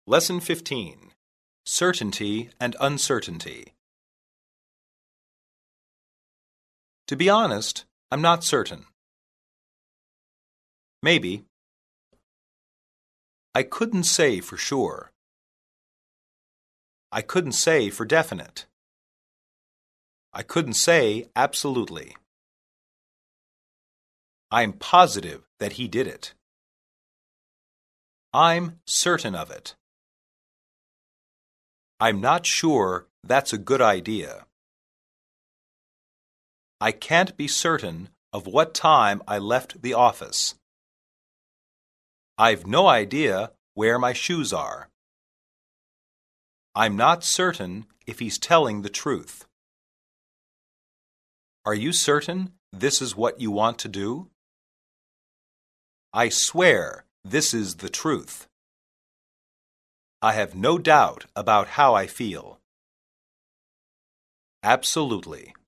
Lesson 15. Certainty and Uncertainty. To be honest, I'm not certain. Maybe. I couldn't say for sure. I couldn't say for definite. I couldn't say absolutely. I'm positive that he did it. I'm certain of it. I'm not sure that's a good idea. I can't be certain of what time I left the office. I've no idea where my shoes are. I'm not certain if he's telling the truth. Are you certain this is what you want to do? I swear this is the truth. I have no doubt about how I feel. Absolutely.